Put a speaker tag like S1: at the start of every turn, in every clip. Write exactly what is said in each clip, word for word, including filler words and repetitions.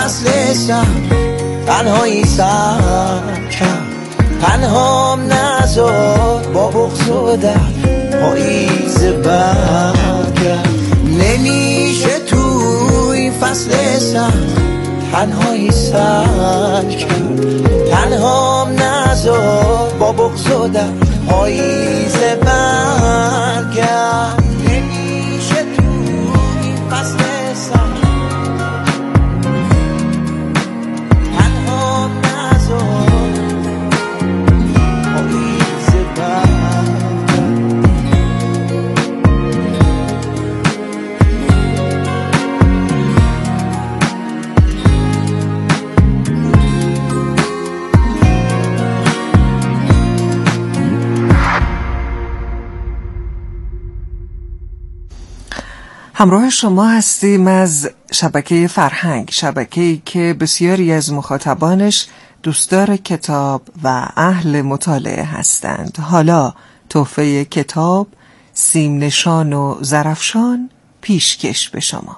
S1: فصل سرد تنهایی سر کرد، تنهام نذار با بغض و درد پاییز برگرد. نمیشه توی فصل سرد تنهایی سر کرد، تنهام نذار با بغض و درد پاییز برگرد. نمیشه توی فصل سرد تنهام نذار پاییز برگرد.
S2: همراه شما هستیم از شبکه فرهنگ، شبکه‌ای که بسیاری از مخاطبانش دوستدار کتاب و اهل مطالعه هستند. حالا تحفه کتاب سیم نشان و زرفشان پیشکش به شما.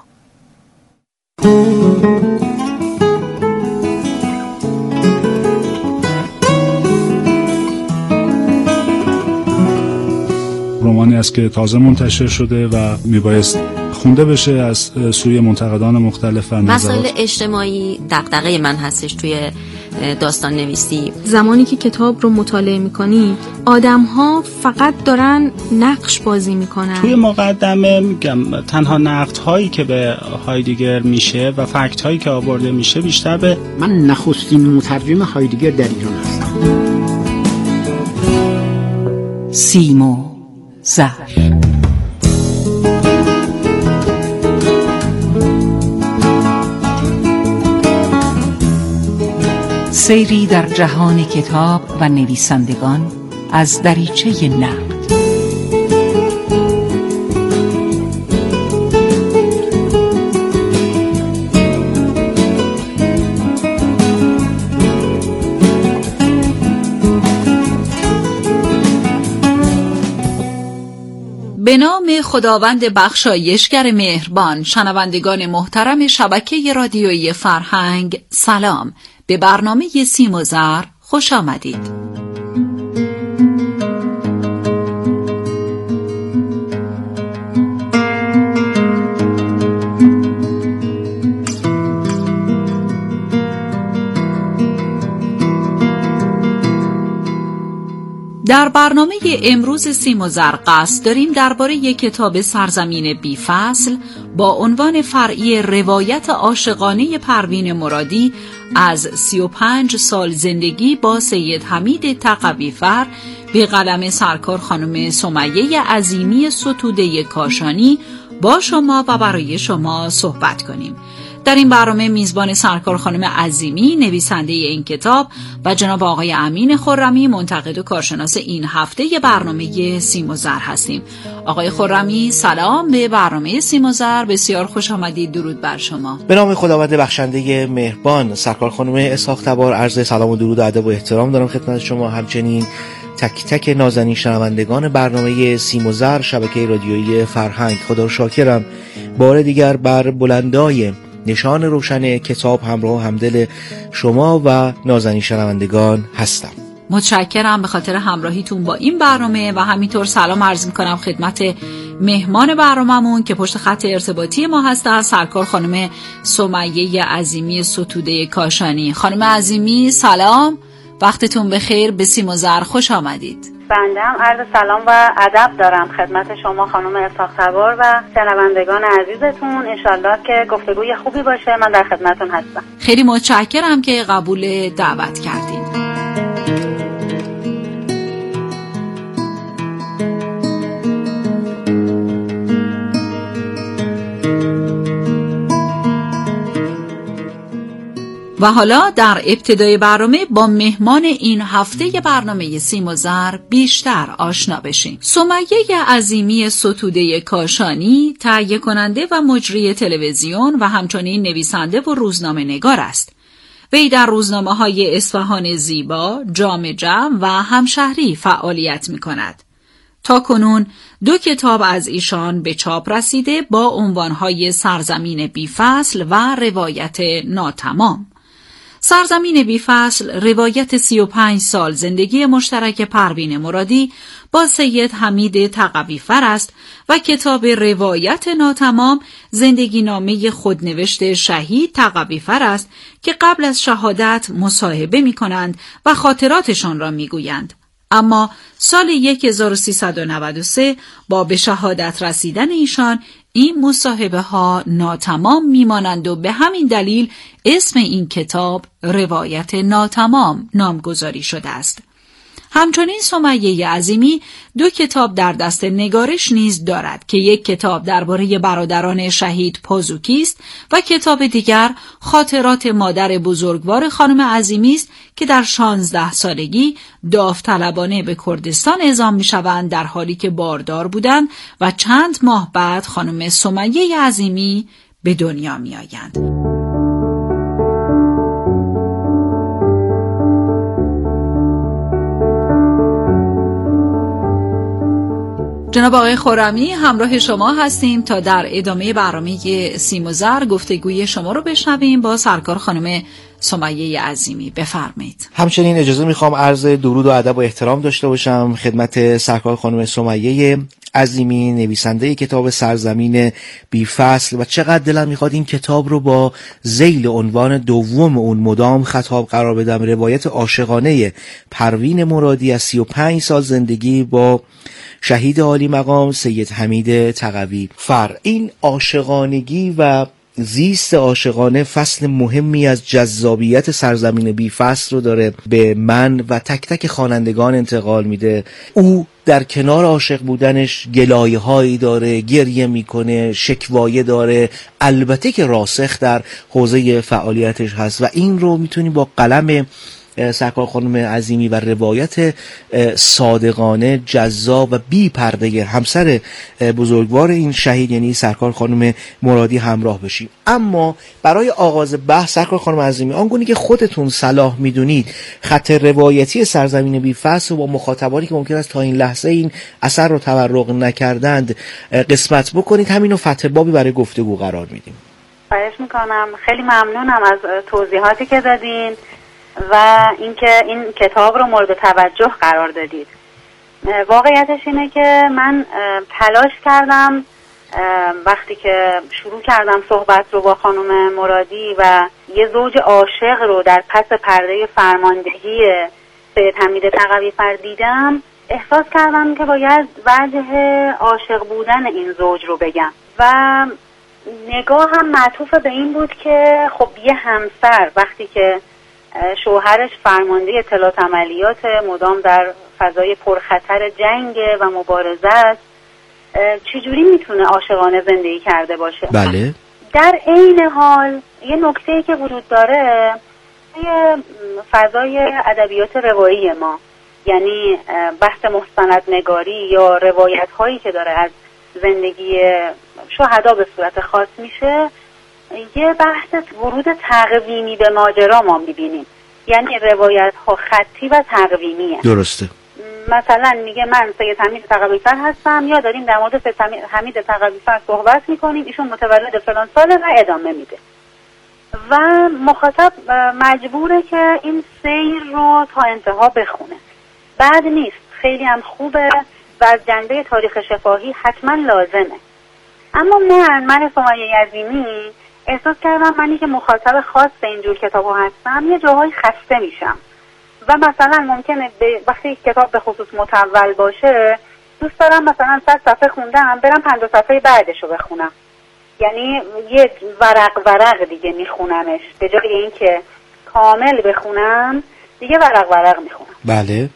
S3: رمانی است که تازه منتشر شده و میبایست خونده بشه از سوی منتقدان مختلف.
S4: مسائل اجتماعی دغدغه من هستش توی داستان نویسی.
S5: زمانی که کتاب رو مطالعه میکنی آدم ها فقط دارن نقش بازی میکنن.
S6: توی مقدمه میگم تنها نقد هایی که به هایدگر میشه و فکت هایی که آورده میشه بیشتر به
S7: من نخستین مترجم هایدگر در ایران هستم.
S8: سیم و زر. سیری در جهان کتاب و نویسندگان از دریچه نقد. به نام خداوند بخشایشگر مهربان. شنوندگان محترم شبکه رادیویی فرهنگ، سلام. به برنامه سیم و زر خوش آمدید. در برنامه امروز سیم و زر قصد داریم درباره یک کتاب سرزمین بی فصل با عنوان فرعی روایت عاشقانه پروین مرادی از سی و پنج سال زندگی با سید حمید تقوی‌فر به قلم سرکار خانم سمیه عظیمی ستوده کاشانی با شما و برای شما صحبت کنیم. در این برنامه میزبان سرکار خانم عظیمی نویسنده این کتاب و جناب آقای امین خرمی منتقد و کارشناس این هفته برنامه سیم و زر هستیم. آقای خرمی سلام، به برنامه سیم و زر بسیار خوش آمدید. درود بر شما.
S9: به نام خداوند بخشنده مهربان. سرکار خانم اسحاق تبار عرض سلام و درود و ادب و احترام دارم خدمت شما، همچنین تک تک نازنین شنوندگان برنامه سیم و زر شبکه رادیویی فرهنگ. خدا رو شاکرم بار دیگر بر بلندای نشان روشن کتاب همراه همدل شما و نازنین شنوندگان هستم.
S8: متشکرم به خاطر همراهیتون با این برنامه و همینطور سلام عرض میکنم خدمت مهمان برنامه‌مون که پشت خط ارتباطی ما هستن، سرکار خانم سمیه عظیمی ستوده کاشانی. خانم عظیمی سلام، وقتتون بخیر، به سیم و زر خوش آمدید.
S10: بنده هم عرض سلام و ادب دارم خدمت شما خانم اسحاق تبار و شنوندگان عزیزتون. انشالله که گفتگوی خوبی باشه. من در خدمتون هستم.
S8: خیلی متشکرم که قبول دعوت کردید. و حالا در ابتدای برنامه با مهمان این هفته برنامه سیم و زر بیشتر آشنا بشیم. سمیه عظیمی ستوده کاشانی تهیه کننده و مجری تلویزیون و همچنین نویسنده و روزنامه نگار است. وی در روزنامه‌های اصفهان زیبا، جام جم و همشهری فعالیت می‌کند. تا کنون دو کتاب از ایشان به چاپ رسیده با عنوانهای سرزمین بی فصل و روایت ناتمام. سرزمین بی فصل روایت سی و پنج سال زندگی مشترک پروین مرادی با سید حمید تقوی‌فر است و کتاب روایت ناتمام زندگی نامه خودنوشت شهید تقوی‌فر است که قبل از شهادت مصاحبه می کنند و خاطراتشان را می گویند. اما سال هزار و سیصد و نود و سه با به شهادت رسیدن ایشان این مصاحبه ها ناتمام میمانند و به همین دلیل اسم این کتاب روایت ناتمام نامگذاری شده است. همچنین سمیه عظیمی دو کتاب در دست نگارش نیز دارد که یک کتاب درباره برادران شهید پازوکی است و کتاب دیگر خاطرات مادر بزرگوار خانم عظیمی است که در شانزده سالگی داوطلبانه به کردستان اعزام می‌شوند در حالی که باردار بودند و چند ماه بعد خانم سمیه عظیمی به دنیا می‌آیند. جناب آقای خرمی، همراه شما هستیم تا در ادامه برنامه سیم و زر گفتگوی شما رو بشنویم با سرکار خانم سمیه عظیمی. بفرمایید.
S9: همچنین اجازه میخوام عرض درود و ادب و احترام داشته باشم خدمت سرکار خانم سمیه عظیمی، نویسنده کتاب سرزمین بی فصل، و چقدر دلم میخواد این کتاب رو با ذیل عنوان دوم اون مدام خطاب قرار بدم، روایت عاشقانه پروین مرادی از سی و پنج سال زندگی با شهید عالی مقام سید حمید تقوی‌فر. این عاشقانگی و زیست عاشقانه فصل مهمی از جذابیت سرزمین بی فصل رو داره به من و تک تک خوانندگان انتقال میده. او در کنار عاشق بودنش گلایه هایی داره، گریه میکنه، شکوایه داره، البته که راسخ در حوزه فعالیتش هست و این رو میتونی با قلم سرکار خانم عظیمی و روایت صادقانه، جذاب و بی پرده همسر بزرگوار این شهید یعنی سرکار خانم مرادی همراه بشیم. اما برای آغاز بحث سرکار خانم عظیمی، آنگونه که خودتون صلاح میدونید خط روایتی سرزمین بی فصل و با مخاطبانی که ممکن است تا این لحظه این اثر رو تورق نکردند قسمت بکنید، همینو فتح بابی برای گفتگو قرار میدیم.
S10: خواهش میکنم. خیلی ممنونم از توضیحاتی که دادین و اینکه این کتاب رو مورد توجه قرار دادید. واقعیتش اینه که من تلاش کردم وقتی که شروع کردم صحبت رو با خانم مرادی و یه زوج عاشق رو در پس پرده فرماندهی سید حمید تقوی‌فر دیدم، احساس کردم که باید وجه عاشق بودن این زوج رو بگم و نگاه هم معطوف به این بود که خب یه همسر وقتی که شوهرش فرمانده اطلاعات عملیات مدام در فضای پرخطر جنگ و مبارزه است، چجوری میتونه عاشقانه زندگی کرده باشه؟
S9: بله. در
S10: عین حال یه نکته‌ای که وجود داره یه فضای ادبیات روایی ما، یعنی بحث مستندنگاری یا روایت هایی که داره از زندگی شهدا به صورت خاص میشه، یه بحث ورود تقویمی به ماجرا ما میبینیم، یعنی روایت ها خطی و تقویمیه.
S9: درسته.
S10: مثلا میگه من سید حمید تقوی‌فر هستم، یا داریم در مورد سید حمید تقوی‌فر صحبت میکنیم، ایشون متولد فلان ساله و ادامه میده و مخاطب مجبوره که این سیر رو تا انتها بخونه. بد نیست، خیلی هم خوبه و از جنبه تاریخ شفاهی حتما لازمه. اما من من سمیه عظیمی احساس کردم منی که مخاطب خاص اینجور کتابو هستم یه جاهای خسته میشم و مثلا ممکنه وقتی کتاب به خصوص مطول باشه دوست دارم مثلا صد صفحه خوندم برم پنجاه صفحه بعدشو بخونم، یعنی یه ورق ورق دیگه میخونمش به جای اینکه کامل بخونم دیگه ورق ورق میخونم.
S9: بله.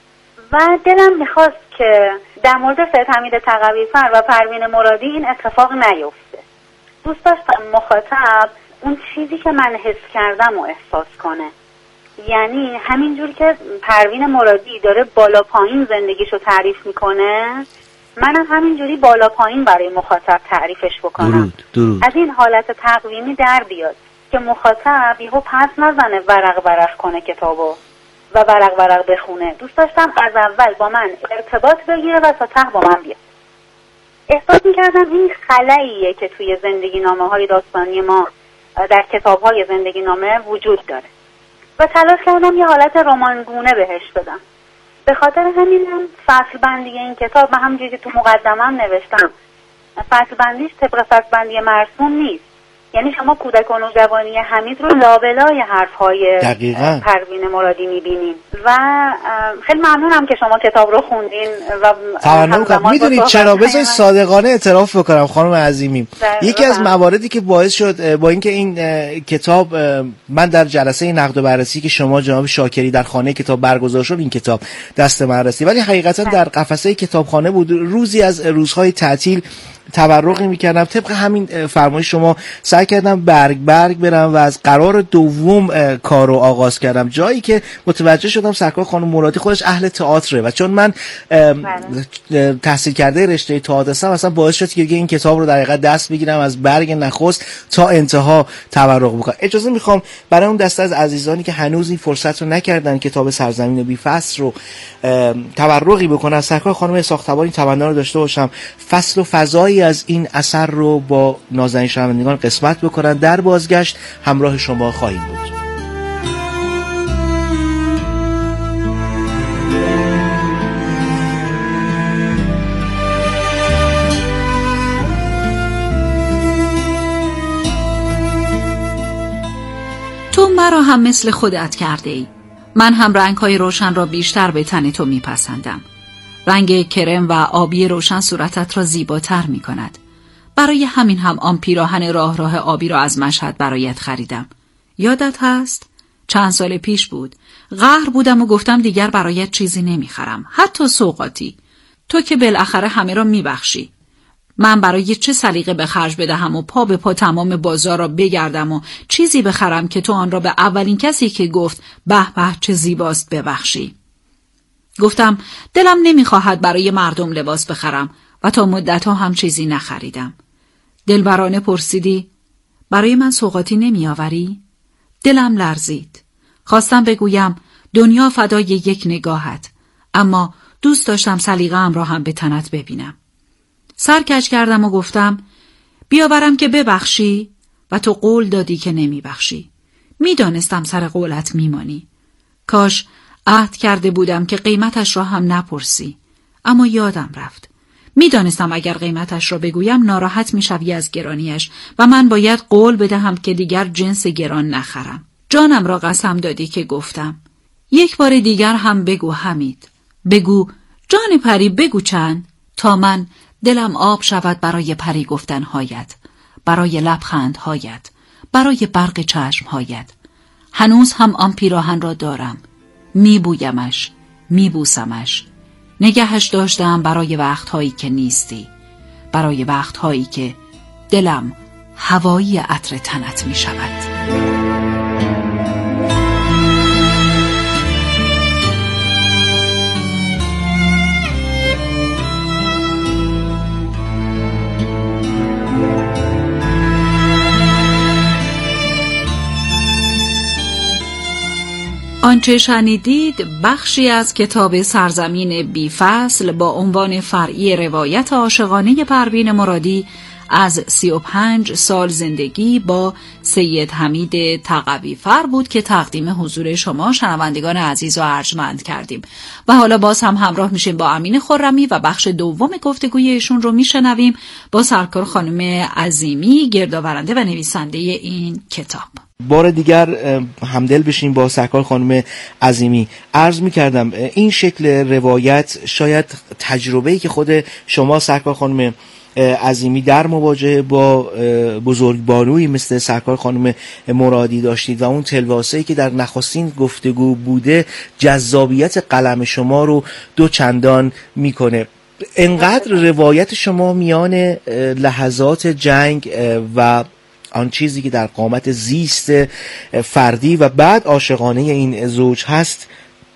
S10: و دلم میخواست که در مورد سید حمید تقوی‌فر و پروین مرادی این اتفاق نیفته. دوست داشتم مخاطب اون چیزی که من حس کردم و احساس کنه، یعنی همینجور که پروین مرادی داره بالا پایین زندگیشو تعریف میکنه، منم همینجوری بالا پایین برای مخاطب تعریفش بکنم.
S9: درود. درود.
S10: از این حالت تقویمی در بیاد که مخاطب یهو پس نزنه ورق ورق کنه کتابو و ورق ورق بخونه. دوست داشتم از اول با من ارتباط بگیره و تا ته با من بیاد. احساس میکردم این خلاییه که توی زندگی نامه های داستانی ما در کتاب های زندگی نامه وجود داره و تلاش کردم یه حالت رمانگونه بهش بدم. به خاطر همینم فصل بندی این کتاب، من همونجوری که تو مقدمه‌ام نوشتم، فصل بندیش طبق فصل بندی مرسوم نیست. یعنی شما کودک و نوجوانی حمید رو لابلای حرف‌های پروین مرادی می‌بینید و خیلی ممنونم که شما کتاب رو خوندین و
S9: تمنون کنم. میدونید چرا؟ بذارید صادقانه اعتراف بکنم خانم عظیمی، یکی از مواردی که باعث شد با اینکه این کتاب من در جلسه نقد و بررسی که شما جناب شاکری در خانه کتاب برگزار شد این کتاب دست من رسید، ولی حقیقتا در قفسه کتابخانه بود، روزی از روزهای تعطیل تبرقی میکردم، طبق همین فرمایش شما سعی کردم برگ برگ برم و از قرار دوم کارو آغاز کردم، جایی که متوجه شدم سرکار خانم مرادی خودش اهل تئاتره و چون من تحصیل کرده رشته تئاتر هستم، اصلا باعث شد که این کتاب رو در حقیقت دست بگیرم از برگ نخست تا انتها تبرق بکنم. اجازه میخوام برای اون دسته از عزیزانی که هنوز این فرصت رو نکردن کتاب سرزمین بی فصل رو تبرقی بکنن، از سرکار خانم اسحاق‌تبار این تمنا رو داشته باشم فصل و فضایی از این اثر رو با نازنین شنوندگان قسمت بکنن. در بازگشت همراه شما خواهیم بود.
S8: تو مرا هم مثل خودت کرده ای. من هم رنگ‌های روشن را بیشتر به تن تو میپسندم. رنگ کرم و آبی روشن صورتت را زیباتر می کند. برای همین هم آن پیراهن راه راه آبی را از مشهد برایت خریدم. یادت هست؟ چند سال پیش بود. قهر بودم و گفتم دیگر برایت چیزی نمی خرم. حتی سوغاتی. تو که بالاخره همه را می بخشی. من برای چه سلیقه به خرج بدهم و پا به پا تمام بازار را بگردم و چیزی بخرم که تو آن را به اولین کسی که گفت به به چه زیباست ببخشی. گفتم دلم نمیخواهد برای مردم لباس بخرم و تا مدتها هم چیزی نخریدم. دلبرانه پرسیدی برای من سوغاتی نمیآوری؟ دلم لرزید. خواستم بگویم دنیا فدای یک نگاهت، اما دوست داشتم سلیقه‌ام را هم به تنت ببینم. سر کج کردم و گفتم بیاورم که ببخشی و تو قول دادی که نمیبخشی. میدانستم سر قولت میمانی. کاش عهد کرده بودم که قیمتش را هم نپرسی، اما یادم رفت. میدانستم اگر قیمتش را بگویم ناراحت میشوی از گرانیش و من باید قول بدهم که دیگر جنس گران نخرم. جانم را قسم دادی که گفتم. یک بار دیگر هم بگو حمید، بگو جان پری، بگو چند، تا من دلم آب شود برای پری گفتنهایت، برای لبخندهایت، برای برق چشمهایت. هنوز هم آن پیراهن را دارم، میبویمش، میبوسمش. نگهش داشتم برای وقتهایی که نیستی، برای وقتهایی که دلم هوایی عطر تنت میشود. آنچه شنیدید بخشی از کتاب سرزمین بی فصل با عنوان فرعی روایت عاشقانه پروین مرادی از سی و پنج سال زندگی با سید حمید تقوی‌فر بود که تقدیم حضور شما شنوندگان عزیز و ارجمند کردیم و حالا باز هم همراه میشیم با امین خرمی و بخش دوم گفتگوی ایشون رو میشنویم با سرکار خانم عظیمی، گردآورنده و نویسنده این کتاب.
S9: بار دیگر همدل بشیم با سرکار خانم عظیمی. عرض می کردم این شکل روایت شاید تجربه‌ای که خود شما سرکار خانم عظیمی در مواجهه با بزرگبانویی مثل سرکار خانم مرادی داشتید و اون تلواسه‌ای که در نخستین گفتگو بوده جذابیت قلم شما رو دو چندان میکنه. انقدر روایت شما میان لحظات جنگ و آن چیزی که در قامت زیست فردی و بعد عاشقانه این زوج هست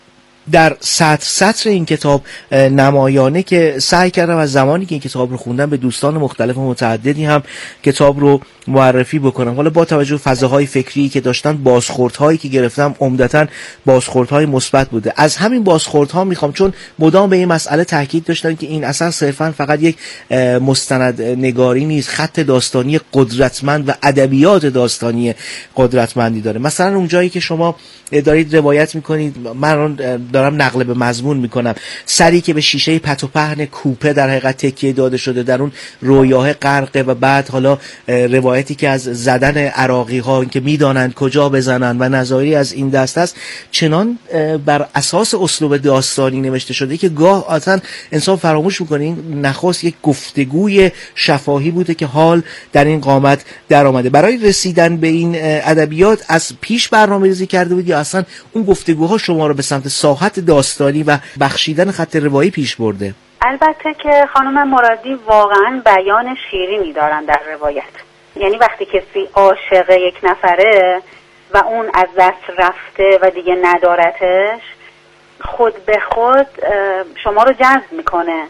S9: در سطر سطر این کتاب نمایانه که سعی کردم از زمانی که این کتاب رو خوندم به دوستان مختلف و متعددی هم کتاب رو معرفی بکنم. حالا با توجه به فضاهای فکری که داشتن، بازخوردهایی که گرفتم عمدتاً بازخوردهای مثبت بوده. از همین بازخوردها میخوام، چون مدام به این مسئله تاکید داشتن که این اصلا صرفاً فقط یک مستند نگاری نیست، خط داستانی قدرتمند و ادبیات داستانی قدرتمندی داره. مثلا اون جایی که شما دارید روایت میکنید، من دارم نقل به مضمون میکنم، سری که به شیشه پت و پهن کوپه در حقیقت تکیه داده شده در اون رویاه غرقه، و بعد حالا روایتی که از زدن عراقی ها که میدانند کجا بزنن و نظاری از این دست است، چنان بر اساس اسلوب داستانی نوشته شده که گاه اصلا انسان فراموش میکنه این نخست یک گفتگوی شفاهی بوده که حال در این قامت در آمده. برای رسیدن به این ادبیات از پیش برنامه‌ریزی کرده بود یا اصلا اون گفتگوها شما رو به سمت ساحت داستانی و بخشیدن خط روایی پیش برده؟
S10: البته که خانم مرادی واقعا بیان شیرینی دارن در روایت. یعنی وقتی کسی عاشق یک نفره و اون از دست رفته و دیگه ندارتش، خود به خود شما رو جذب میکنه.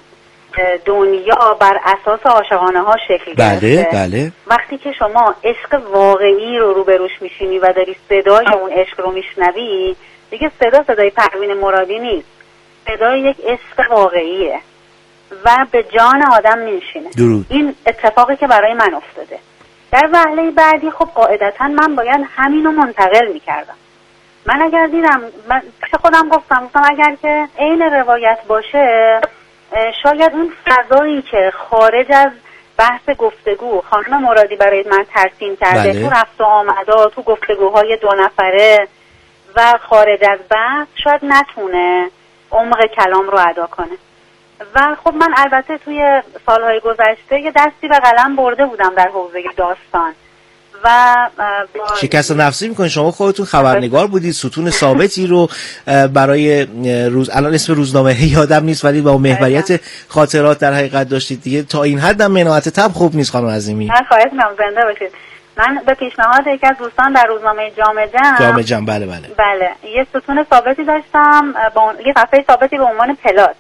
S10: دنیا بر اساس عاشقانه ها شکل گرفته.
S9: بله بله.
S10: وقتی که شما عشق واقعی رو روبروش میشینی و داری صدای اون عشق رو میشنوی، دیگه صدا صدای پروین مرادی نیست، صدای یک عشق واقعیه و به جان آدم میشینه. درود. این اتفاقی که برای من افتاده. در وهله بعدی خب قاعدتا من باید همینو منتقل میکردم. من اگر دیدم، من خودم گفتم گفتم اگر که عین روایت باشه، شاید اون فضایی که خارج از بحث گفتگو خانم مرادی برای من ترسیم کرده، بله. تو رفت و آمدا، تو گفتگوهای دو نفره و خارج از بحث، شاید نتونه عمق کلام رو ادا کنه. و خب من البته توی سالهای گذشته یه دستی به قلم برده بودم در حوزه داستان و
S9: شکست نفسی میکنید. شما خودتون خبرنگار بودید، ستون ثابتی رو برای روز، الان اسم روزنامه یادم نیست، ولی با محوریت خاطرات در حقیقت داشتید دیگه. تا این حد هم مناعت تب خوب نیست خانم عظیمی.
S10: من خواهش می‌کنم زنده باشید. من به پیشنهاد یکی از دوستان در روزنامه جامعه جمع
S9: جامعه جمع بله بله
S10: بله یه ستون ثابتی داشتم با اون... یه صفحه ثابتی به عنوان پلاک،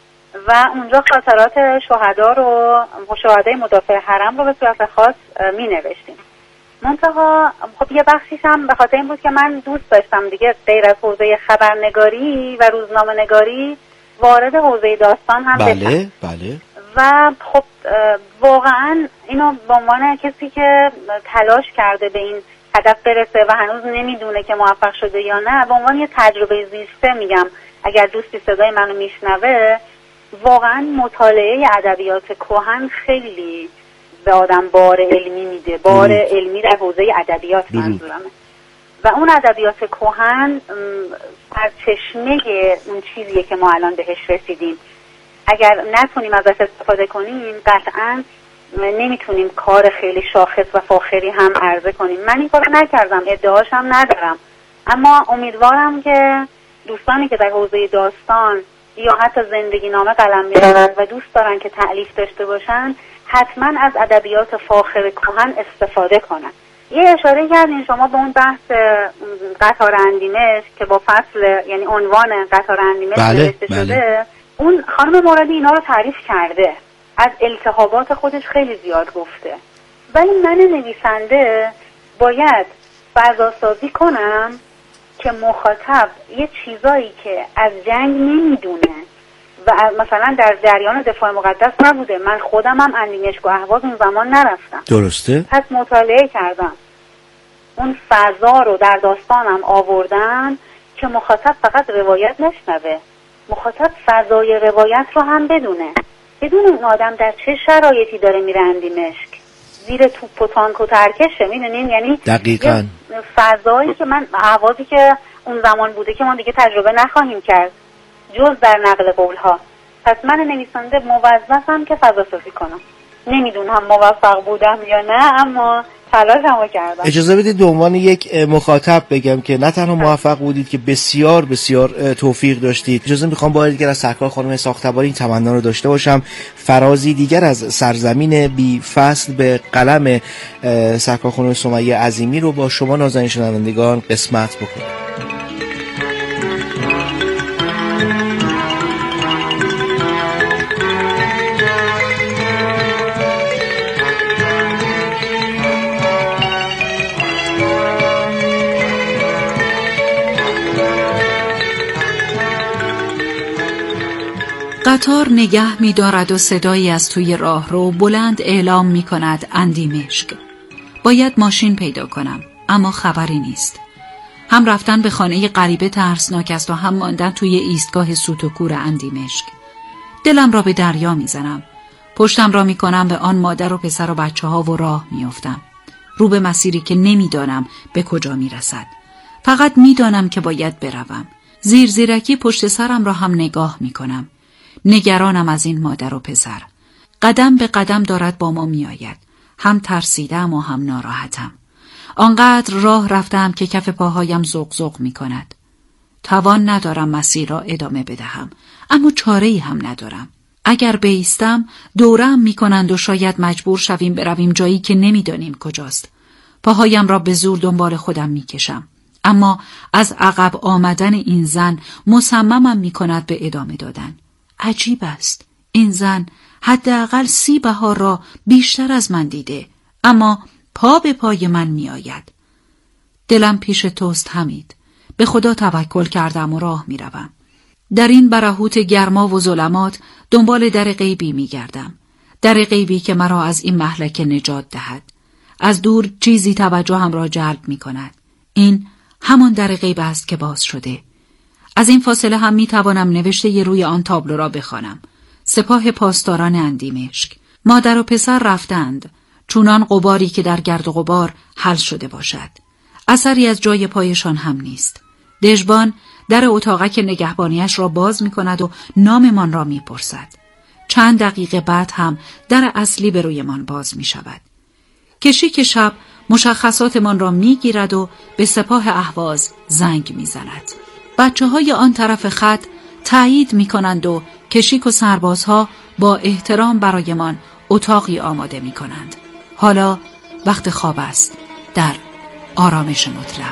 S10: و اونجا خاطرات شهدا رو، شهدای مدافع حرم رو به صورت خاص می نوشتیم. منتها خب یه بخشیش هم به خاطر این بود که من دوست داشتم دیگه غیر از حوزه خبرنگاری و روزنامه نگاری وارد حوزه داستان هم
S9: بله
S10: بشم.
S9: بله.
S10: و خب واقعا اینو به عنوان کسی که تلاش کرده به این هدف برسه و هنوز نمیدونه که موفق شده یا نه، به عنوان یه تجربه زیسته میگم. اگر دوستی صدای منو میشنوه، واقعا مطالعه ادبیات کهن خیلی به آدم بار علمی میده، بار درود. علمی در حوزه ادبیات منظورمه. و اون ادبیات کهن از چشمه اون چیزیه که ما الان بهش رسیدیم. اگر نتونیم ازش استفاده کنیم، قطعا نمیتونیم کار خیلی شاخص و فاخری هم عرضه کنیم. من این کارو نکردم، ادعاش هم ندارم، اما امیدوارم که دوستانی که در حوزه داستان یا حتی زندگی نامه قلم می‌زنن و دوست دارن که تألیف داشته باشن، حتما از ادبیات فاخر کهن استفاده کنن. یه اشاره کردین شما به اون بحث قطار اندیمش که با فصل، یعنی عنوان قطار اندیمش نوشته بله، شده بله. اون خانم مرادی اینا رو تعریف کرده، از التهابات خودش خیلی زیاد گفته، ولی من نویسنده باید فضا سازی کنم که مخاطب یه چیزایی که از جنگ نمیدونه و مثلا در جریان دفاع مقدس نبوده، من خودم هم اندیمشگاه اهواز اون زمان نرفتم،
S9: درسته؟
S10: پس مطالعه کردم، اون فضا رو در داستانم آوردم که مخاطب فقط روایت نشنوه، مخاطب فضای روایت رو هم بدونه، بدون اون آدم در چه شرایطی داره میره اندیمشک، زیر توپ و تانک و ترکشه، میدونین؟ یعنی
S9: دقیقاً
S10: فضایی که من اهوازی که اون زمان بوده که ما دیگه تجربه نخواهیم کرد جز در نقل قولها. پس من نویسنده موظفم که فضا سازی کنم. نمیدونم موفق بودم یا نه، اما تلاشمو کردم.
S9: اجازه بدید به عنوان یک مخاطب بگم که نه تنها موفق بودید که بسیار بسیار توفیق داشتید. اجازه میخوام با دیگر از سرکار خانم ساختباری این تمنا رو داشته باشم فرازی دیگر از سرزمین بی فصل به قلم سرکار خانم سمیه عظیمی رو با شما نازنین شنوندگان قسمت بکنم.
S8: قطار نگه می دارد و صدایی از توی راه رو بلند اعلام می کند اندیمشک. باید ماشین پیدا کنم، اما خبری نیست. هم رفتن به خانه غریبه ترسناک است و هم ماندن توی ایستگاه سوت و کور اندیمشک. دلم را به دریا می زنم. پشتم را می کنم به آن مادر و پسر و بچه ها و راه می افتم. رو به مسیری که نمی دانم به کجا می رسد. فقط می دانم که باید بروم. زیر زیرکی پشت سرم را هم نگاه می کنم. نگرانم از این مادر و پسر. قدم به قدم دارد با ما می آید. هم ترسیدم و هم ناراحتم. آنقدر راه رفتم که کف پاهایم زغ زغ می کند. توان ندارم مسیر را ادامه بدهم، اما چاره‌ای هم ندارم. اگر بایستم دورم می کنند و شاید مجبور شویم برویم جایی که نمی دانیم کجاست. پاهایم را به زور دنبال خودم می کشم. اما از عقب آمدن این زن مصممم می کند به ادامه دادن. عجیب است. این زن حداقل سی بهار را بیشتر از من دیده، اما پا به پای من می آید. دلم پیش توست حمید. به خدا توکل کردم و راه می روم. در این برهوت گرما و ظلمات دنبال در غیبی می گردم. در غیبی که مرا از این مهلکه نجات دهد. از دور چیزی توجهم را جلب می کند. این همان در غیب است که باز شده. از این فاصله هم می توانم نوشته ی روی آن تابلو را بخوانم. سپاه پاسداران اندیمشک. مادر و پسر رفتند، چونان غباری که در گرد و غبار حل شده باشد. اثری از جای پایشان هم نیست. دژبان در اتاقک نگهبانیش را باز می کند و ناممان را می پرسد. چند دقیقه بعد هم در اصلی به رویمان باز می شود. کشیک شب مشخصاتمان را می گیرد و به سپاه اهواز زنگ می زند. بچه های آن طرف خط تایید می کنند و کشیک و سربازها با احترام برایمان اتاقی آماده می کنند. حالا وقت خواب است، در آرامش مطلق.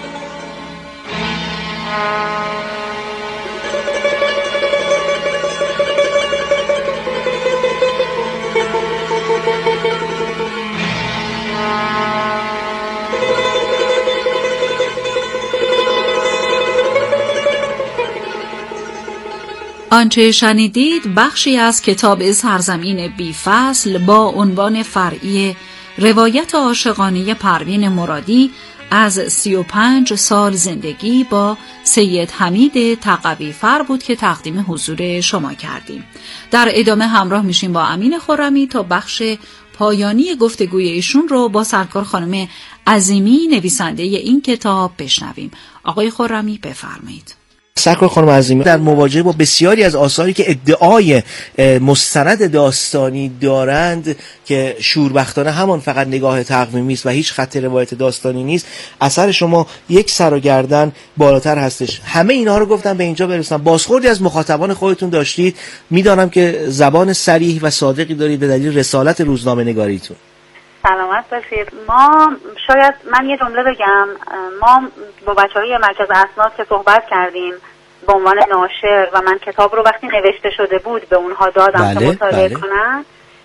S8: آنچه شنیدید بخشی از کتاب سرزمین بی فصل با عنوان فرعی روایت عاشقانه پروین مرادی از سی و پنج سال زندگی با سید حمید تقوی فر بود که تقدیم حضور شما کردیم. در ادامه همراه میشیم با امین خرمی تا بخش پایانی گفتگوی ایشون رو با سرکار خانم عظیمی نویسنده این کتاب بشنویم. آقای خرمی بفرمایید.
S9: سرکار خانم عظیمی در مواجهه با بسیاری از آثاری که ادعای مستند داستانی دارند که شوربختانه همان فقط نگاه تقویمی است و هیچ خط روایت داستانی نیست، اثر شما یک سر و گردن بالاتر هستش. همه اینها رو گفتم به اینجا برسم. بازخوردی از مخاطبان خودتون داشتید. میدانم که زبان صریح و صادقی دارید به دلیل رسالت روزنامه نگاریتون.
S10: سلامت باشید. ما شاید من یه جمله بگم. ما با بچه‌های مرکز اسناد که صحبت کردیم به عنوان ناشر و من کتاب رو وقتی نوشته شده بود به اونها دادم بله، که مطالعه بله. کنن.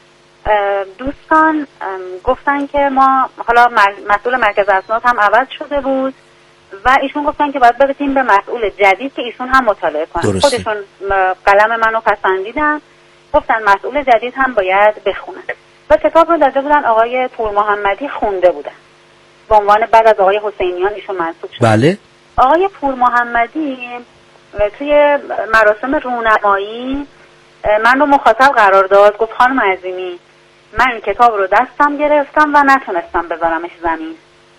S10: دوستان گفتن که ما حالا مسئول مرکز اسناد هم عوض شده بود و ایشون گفتن که باید برسیم به مسئول جدید که ایشون هم مطالعه کنن. درسته. خودشون قلم منو پسندیدن، گفتن مسئول جدید هم باید بخونن و کتاب رو داده بودن آقای پور محمدی خونده بودن. به عنوان بعد از آقای حسینیان ایشون منصوب شد. بله. آقای پور محمدی توی مراسم رونمایی من رو مخاطب قرار داد، گفت خانم عظیمی من کتاب رو دستم گرفتم و نتونستم بذارمش زمین.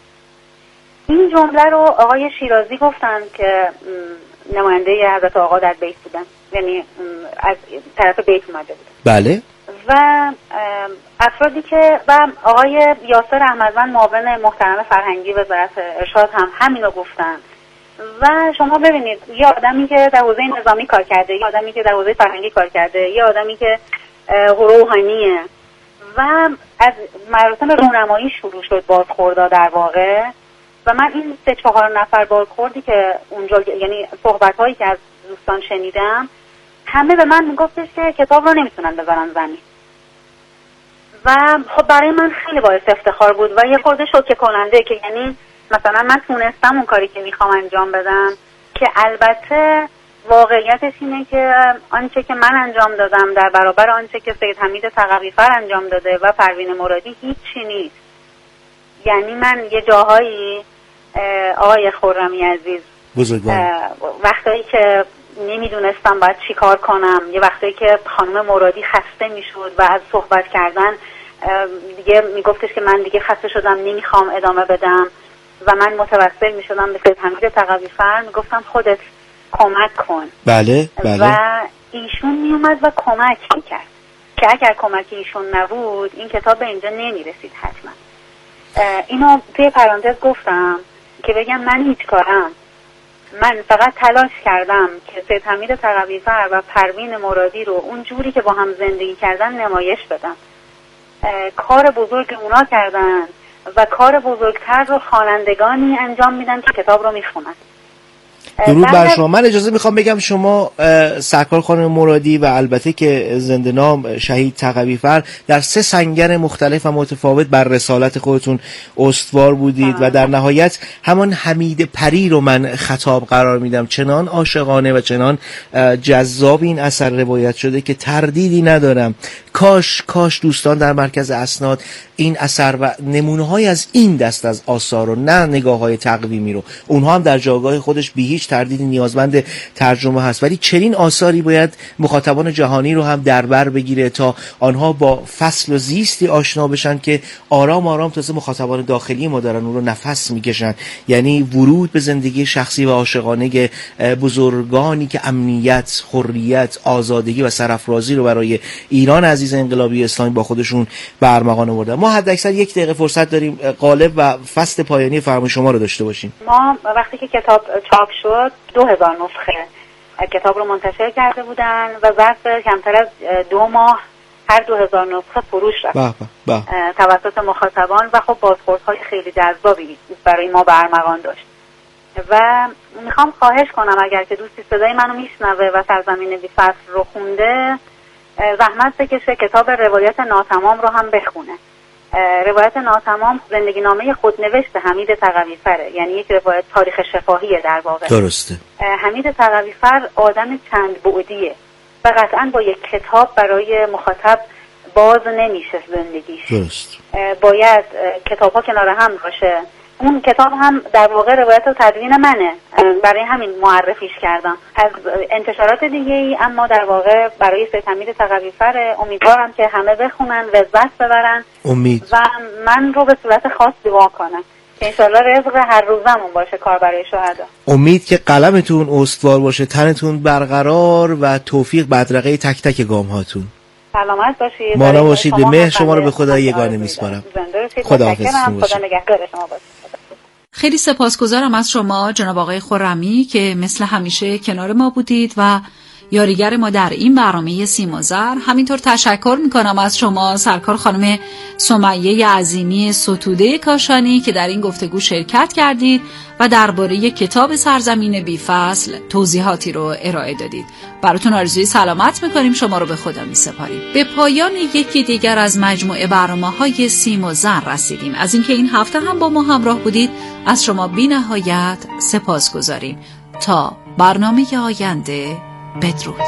S10: این جمله رو آقای شیرازی گفتن که نماینده حضرت آقا در بیت بودن، یعنی از طرف بیت اومده بودن. بله. و افرادی که و آقای یاسر احمدوند معاون محترم فرهنگی وزارت ارشاد هم همینو گفتن. و شما ببینید یه آدمی که در حوزه نظامی کار کرده، یه آدمی که در حوزه فرهنگی کار کرده، یه آدمی که روحانیه و از مراسم رونمایی شروع شد بازخوردها در واقع. و من این سه چهار نفر بازخوردی که اونجا یعنی صحبت‌هایی که از دوستان شنیدم همه به من میگفتش که کتاب رو نمیتونن بذارن زمین. و خب برای من خیلی باعث افتخار بود و یه خورده شوکه کننده که یعنی مثلا من تونستم اون کاری که میخوام انجام بدم که البته واقعیتش اینه که آنچه که من انجام دادم در برابر آنچه که سید حمید تقوی‌فر انجام داده و پروین مرادی هیچی نیست. یعنی من یه جاهایی آقای خرمی عزیز
S9: بزرگوار
S10: وقتایی که نمیدونستم باید چی کار کنم، یه وقتایی که خانم مرادی خسته میشد و از صحبت کردن دیگه میگفتش که من دیگه خسته شدم نمیخوام ادامه بدم و من متوسل میشدم به سید حمید تقوی‌فر، میگفتم خودت کمک کن.
S9: بله بله.
S10: و ایشون میومد و کمک میکرد که اگر کمک ایشون نبود این کتاب به اینجا نمیرسید حتما. اینو توی پرانتز گفتم که بگم من هیچ کارم، من فقط تلاش کردم که سید حمید تقوی‌فر و پروین مرادی رو اون جوری که با هم زندگی کردن نمایش بدم. کار بزرگ اونا کردن و کار بزرگتر رو خوانندگانی انجام میدن که کتاب رو میخونن.
S9: درود بر شما. من اجازه میخوام بگم شما سرکار خانم مرادی و البته که زنده نام شهید تقوی‌فر در سه سنگر مختلف و متفاوت بر رسالت خودتون استوار بودید و در نهایت همان حمید پری رو من خطاب قرار میدم. چنان عاشقانه و چنان جذاب این اثر روایت شده که تردیدی ندارم کاش کاش دوستان در مرکز اسناد این اثر و نمونه‌های از این دست از آثار رو، نه نگاه‌های تقویمی رو، اونها هم در جایگاه خودش بی هیچ تردیدی نیازمند ترجمه هست، ولی چنین آثاری باید مخاطبان جهانی رو هم در بر بگیره تا آنها با فصل و زیستی آشنا بشن که آرام آرام تازه مخاطبان داخلی ما دارن اون رو نفس میکشن. یعنی ورود به زندگی شخصی و عاشقانه بزرگانی که امنیت، حریت، آزادگی و سرافرازی رو برای ایران عزیز انقلابی اسلامی با خودشون به ارمغان آوردن. ما حداکثر یک دقیقه فرصت داریم غالب و فصل پایانی فرمان شما رو داشته باشیم.
S10: ما وقتی که کتاب چاپ شد دو هزار نسخه کتاب رو منتشر کرده بودن و ظرف کمتر از دو ماه هر دو هزار نسخه فروش رفت توسط مخاطبان و خب بازخوردهای خیلی جذابی برای ما به ارمغان داشت. و میخوام خواهش کنم اگر که دوستی صدای منو میشنوه و سرزمین بی فصل رو خونده زحمت بکشه کتاب روایت ناتمام رو هم بخونه. روایت ناتمام زندگی نامه خودنوشت حمید تقوی‌فره، یعنی یک روایت تاریخ شفاهیه در واقع.
S9: درسته.
S10: حمید تقوی‌فر آدم چند بعدیه و قطعا با یک کتاب برای مخاطب باز نمیشه زندگیش.
S9: درست.
S10: باید کتاب ها کنار هم باشه. اون کتاب هم در واقع روایت و تدوین منه، برای همین معرفیش کردم از انتشارات دیگه ای، اما در واقع برای سید حمید تقوی‌فر. امیدوارم که همه بخونن، لذت ببرن
S9: امید.
S10: و من رو به صورت خاص دعا کنن که انشالله رزق هر روزمون باشه کار برای شهدا.
S9: امید که قلمتون استوار باشه، تنتون برقرار و توفیق بدرقه تک تک گام هاتون.
S10: سلامت باشید.
S9: مانا باشید. به مهر شما رو به خدا یگانه میسپارم. خداحافظ.
S10: خدا نگهدار شما باشید.
S8: خیلی سپاسگزارم از شما جناب آقای خرمی که مثل همیشه کنار ما بودید و یاریگر ما در این برنامه سیم و زر. همینطور تشکر میکنم از شما سرکار خانم سمیه عظیمی ستوده کاشانی که در این گفتگو شرکت کردید و درباره کتاب سرزمین بی فصل توضیحاتی رو ارائه دادید. براتون آرزوی سلامت میکنیم، شما رو به خدا میسپاریم. به پایان یکی دیگر از مجموعه برنامه‌های سیم و زر رسیدیم. از اینکه این هفته هم با ما همراه بودید از شما بی نهایت سپاسگزاریم. تا برنامه آینده بدرود.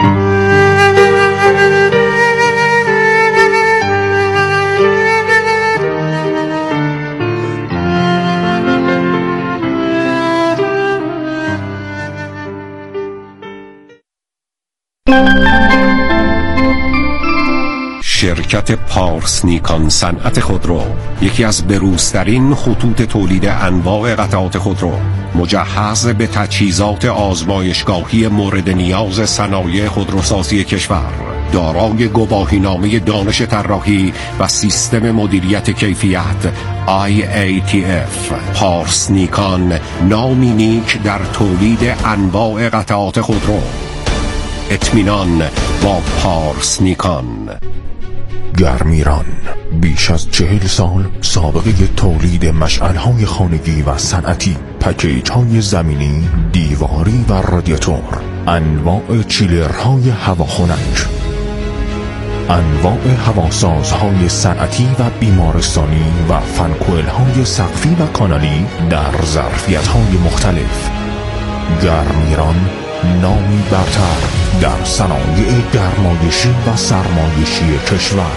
S11: شرکت پارس نیکان صنعت خودرو، یکی از بروزترین خطوط تولید انواع قطعات خودرو، مجهز به تجهیزات آزمایشگاهی مورد نیاز صنایع خودروسازی کشور، دارای گواهینامه دانش طراحی و سیستم مدیریت کیفیت آی ای تی اف. پارس نیکان، نامی نیک در تولید انواع قطعات خودرو. اطمینان با پارس نیکان.
S12: گرمیران، بیش از چهل سال سابقه تولید مشعل‌های خانگی و صنعتی، پکیج‌های زمینی، دیواری و رادیاتور، انواع چیلرهای هواخنک، انواع هواسازهای صنعتی و بیمارستانی و فنکوئل‌های سقفی و کانالی در ظرفیت‌های مختلف. گرمیران نامی برتر در صنایع گرمایشی و سرمایشی کشور.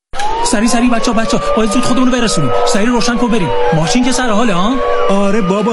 S13: سری سری بچا بچا باید زود خودمون رو برسونیم. سری روشن کن بریم. ماشین که سر حاله ها؟
S14: آره بابا